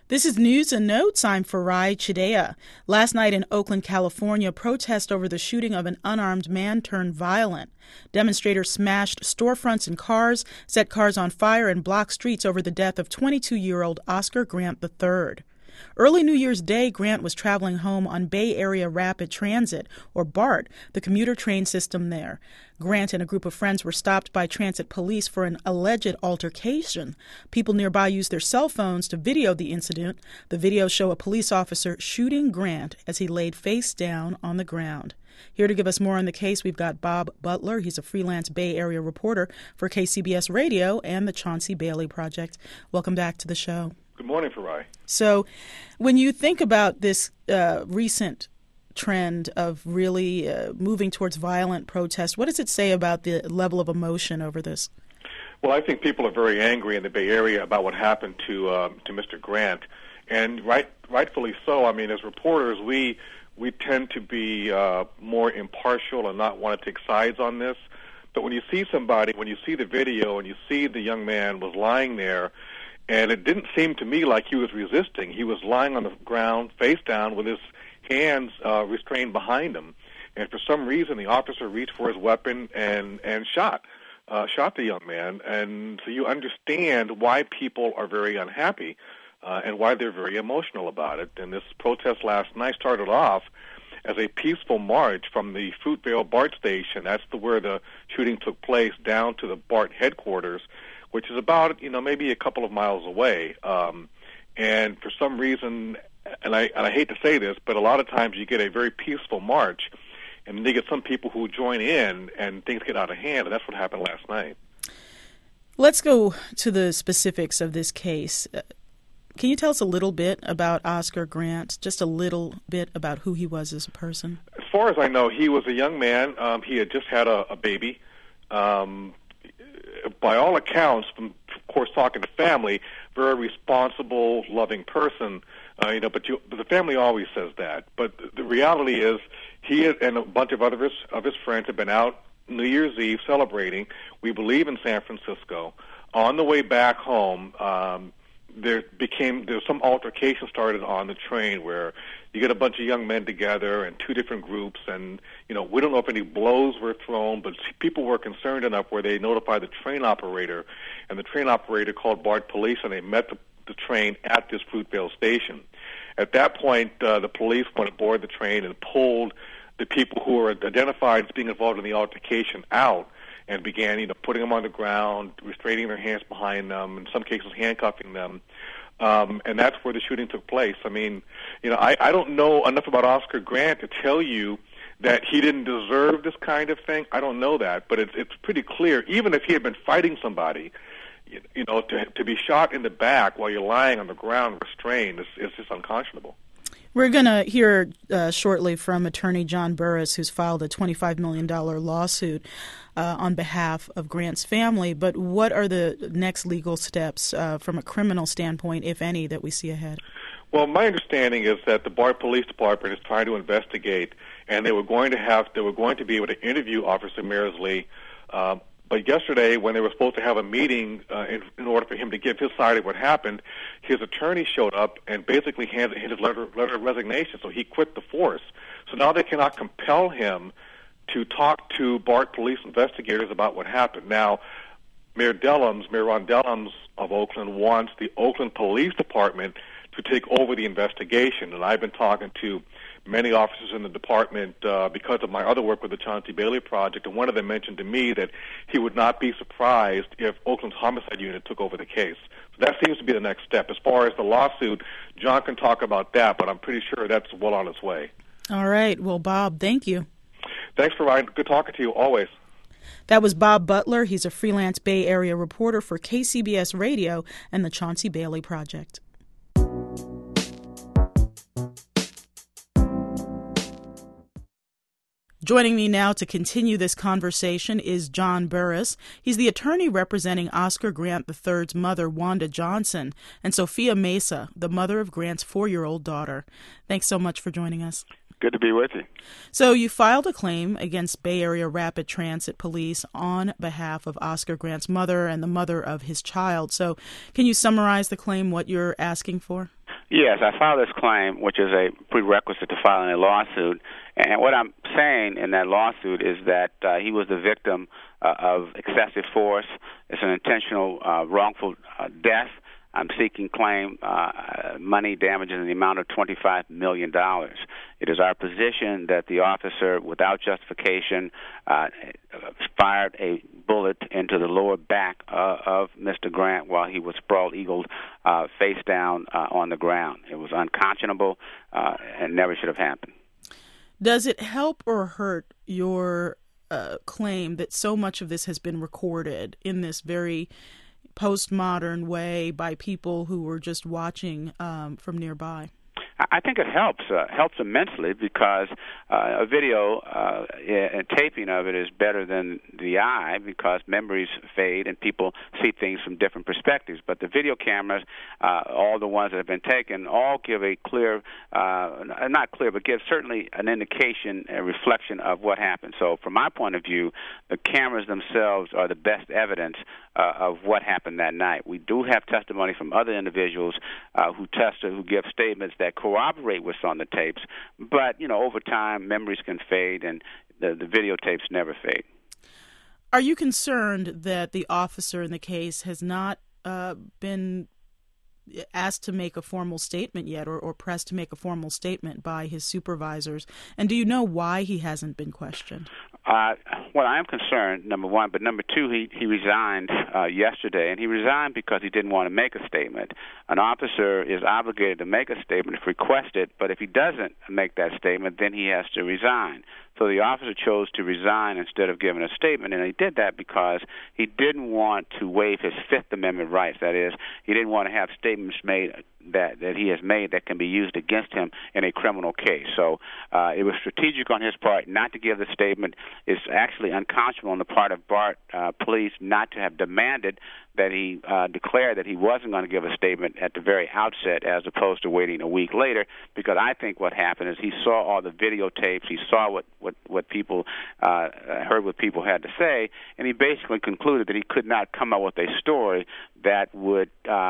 This is News and Notes. I'm Farai Chidea. Last night in Oakland, California, protest over the shooting of an unarmed man turned violent. Demonstrators smashed storefronts and cars, set cars on fire, and blocked streets over the death of 22-year-old Oscar Grant III. Early New Year's Day, Grant was traveling home on Bay Area Rapid Transit, or BART, the commuter train system there. Grant and a group of friends were stopped by transit police for an alleged altercation. People nearby used their cell phones to video the incident. The videos show a police officer shooting Grant as he laid face down on the ground. Here to give us more on the case, we've got Bob Butler. He's a freelance Bay Area reporter for KCBS Radio and the Chauncey Bailey Project. Welcome back to the show. Good morning, Farai. So when you think about this recent trend of really moving towards violent protest, what does it say about the level of emotion over this? Well, I think people are very angry in the Bay Area about what happened to Mr. Grant, and rightfully so. I mean, as reporters, we tend to be more impartial and not want to take sides on this. But when you see somebody, when you see the video and you see the young man was lying there, and it didn't seem to me like he was resisting. He was lying on the ground, face down, with his hands restrained behind him. And for some reason, the officer reached for his weapon and shot the young man. And so you understand why people are very unhappy and why they're very emotional about it. And this protest last night started off as a peaceful march from the Fruitvale BART station. That's where the shooting took place, down to the BART headquarters, which is about, maybe a couple of miles away. And for some reason, and I hate to say this, but a lot of times you get a very peaceful march, and then you get some people who join in, and things get out of hand, and that's what happened last night. Let's go to the specifics of this case. Can you tell us a little bit about Oscar Grant, just a little bit about who he was as a person? As far as I know, he was a young man. He had just had a baby. By all accounts, from, of course, talking to family, very responsible, loving person. But the family always says that. But the reality is, he and a bunch of his friends have been out New Year's Eve celebrating. We believe in San Francisco. On the way back home, there was some altercation started on the train where you get a bunch of young men together in two different groups, and we don't know if any blows were thrown, but people were concerned enough where they notified the train operator, and the train operator called BART police, and they met the train at this Fruitvale station. At that point, the police went aboard the train and pulled the people who were identified as being involved in the altercation out, and began, putting them on the ground, restraining their hands behind them, in some cases handcuffing them. And that's where the shooting took place. I mean, I don't know enough about Oscar Grant to tell you that he didn't deserve this kind of thing. I don't know that, but it's pretty clear, even if he had been fighting somebody, to be shot in the back while you're lying on the ground restrained is just unconscionable. We're going to hear shortly from attorney John Burris, who's filed a $25 million lawsuit on behalf of Grant's family. But what are the next legal steps from a criminal standpoint, if any, that we see ahead? Well, my understanding is that the BART Police Department is trying to investigate, and they were going to be able to interview Officer Mearsley. But yesterday, when they were supposed to have a meeting in order for him to give his side of what happened, his attorney showed up and basically handed his letter of resignation, so he quit the force. So now they cannot compel him to talk to BART police investigators about what happened. Now, Mayor Ron Dellums of Oakland wants the Oakland Police Department to take over the investigation, and I've been talking to many officers in the department because of my other work with the Chauncey Bailey Project, and one of them mentioned to me that he would not be surprised if Oakland's homicide unit took over the case. So that seems to be the next step. As far as the lawsuit, John can talk about that, but I'm pretty sure that's well on its way. All right. Well, Bob, thank you. Thanks for Ryan. Good talking to you always. That was Bob Butler. He's a freelance Bay Area reporter for KCBS Radio and the Chauncey Bailey Project. Joining me now to continue this conversation is John Burris. He's the attorney representing Oscar Grant III's mother, Wanda Johnson, and Sophia Mesa, the mother of Grant's 4-year-old daughter. Thanks so much for joining us. Good to be with you. So you filed a claim against Bay Area Rapid Transit Police on behalf of Oscar Grant's mother and the mother of his child. So can you summarize the claim, what you're asking for? Yes, I filed this claim, which is a prerequisite to filing a lawsuit. And what I'm saying in that lawsuit is that he was the victim of excessive force. It's an intentional wrongful death. I'm seeking claim money damages in the amount of $25 million. It is our position that the officer, without justification, fired a bullet into the lower back of Mr. Grant while he was sprawled eagled face down on the ground. It was unconscionable and never should have happened. Does it help or hurt your claim that so much of this has been recorded in this very postmodern way by people who were just watching from nearby? I think it helps immensely, because a video and taping of it is better than the eye, because memories fade and people see things from different perspectives. But the video cameras, all the ones that have been taken, all give a clear, not clear, but give certainly an indication, a reflection of what happened. So from my point of view, the cameras themselves are the best evidence of what happened that night. We do have testimony from other individuals who give statements that corroborate what's on the tapes, but over time memories can fade, and the videotapes never fade. Are you concerned that the officer in the case has not been asked to make a formal statement yet, or pressed to make a formal statement by his supervisors? And do you know why he hasn't been questioned? Well, I am concerned, number one, but number two, he resigned yesterday, and he resigned because he didn't want to make a statement. An officer is obligated to make a statement if requested, but if he doesn't make that statement, then he has to resign. So the officer chose to resign instead of giving a statement, and he did that because he didn't want to waive his Fifth Amendment rights. That is, he didn't want to have statements made that he has made that can be used against him in a criminal case. So it was strategic on his part not to give the statement. It's actually unconscionable on the part of BART police not to have demanded that he declared that he wasn't going to give a statement at the very outset, as opposed to waiting a week later, because I think what happened is he saw all the videotapes, he saw what people heard what people had to say, and he basically concluded that he could not come up with a story that would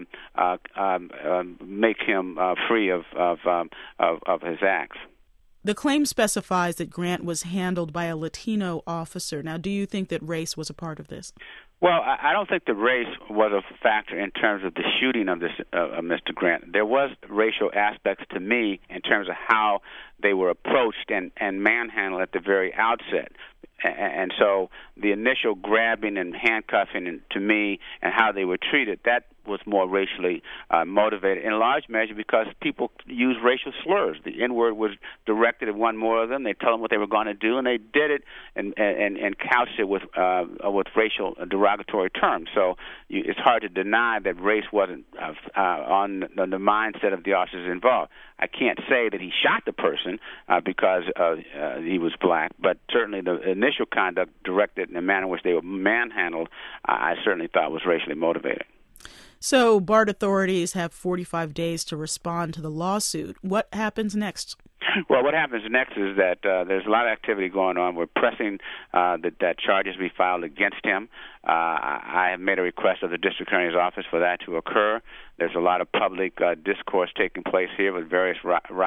make him free of his acts. The claim specifies that Grant was handled by a Latino officer. Now, do you think that race was a part of this? Well, I don't think the race was a factor in terms of the shooting of Mr. Grant. There was racial aspects to me in terms of how they were approached and manhandled at the very outset. And so the initial grabbing and handcuffing to me and how they were treated, that was more racially motivated in large measure because people use racial slurs. The N-word was directed at one more of them. They told them what they were going to do, and they did it and couched it with racial derogatory terms. So it's hard to deny that race wasn't on the mindset of the officers involved. I can't say that he shot the person because he was black, but certainly the initial conduct directed in the manner in which they were manhandled, I certainly thought was racially motivated. So BART authorities have 45 days to respond to the lawsuit. What happens next? Well, what happens next is that there's a lot of activity going on. We're pressing that charges be filed against him. I have made a request of the district attorney's office for that to occur. There's a lot of public discourse taking place here with various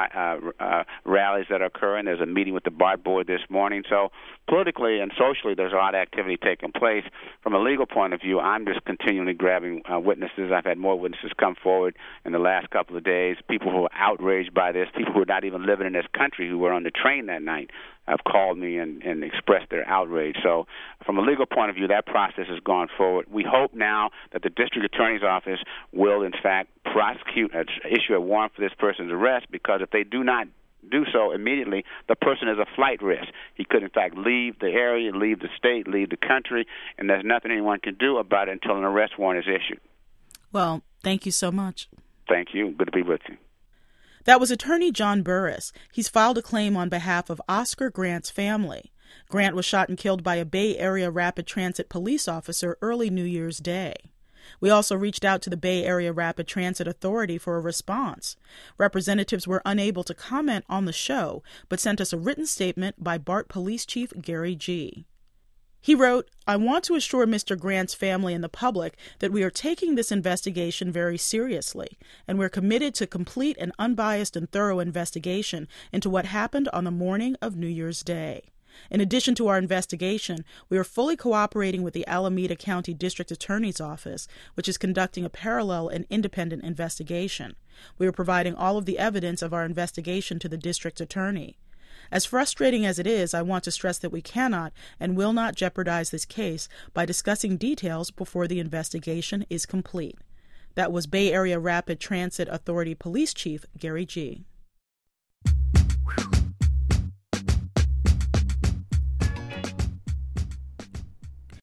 rallies that are occurring. There's a meeting with the BART board this morning. So politically and socially, there's a lot of activity taking place. From a legal point of view, I'm just continually grabbing witnesses. I've had more witnesses come forward in the last couple of days, people who are outraged by this, people who are not even living in this country who were on the train that night have called me and expressed their outrage. So from a legal point of view, that process has gone forward. We hope now that the district attorney's office will, in fact, issue a warrant for this person's arrest, because if they do not do so immediately, the person is a flight risk. He could, in fact, leave the area, leave the state, leave the country, and there's nothing anyone can do about it until an arrest warrant is issued. Well, thank you so much. Thank you. Good to be with you. That was attorney John Burris. He's filed a claim on behalf of Oscar Grant's family. Grant was shot and killed by a Bay Area Rapid Transit police officer early New Year's Day. We also reached out to the Bay Area Rapid Transit Authority for a response. Representatives were unable to comment on the show, but sent us a written statement by BART Police Chief Gary G. He wrote, "I want to assure Mr. Grant's family and the public that we are taking this investigation very seriously, and we're committed to complete an unbiased and thorough investigation into what happened on the morning of New Year's Day. In addition to our investigation, we are fully cooperating with the Alameda County District Attorney's Office, which is conducting a parallel and independent investigation. We are providing all of the evidence of our investigation to the District Attorney. As frustrating as it is, I want to stress that we cannot and will not jeopardize this case by discussing details before the investigation is complete." That was Bay Area Rapid Transit Authority Police Chief Gary G.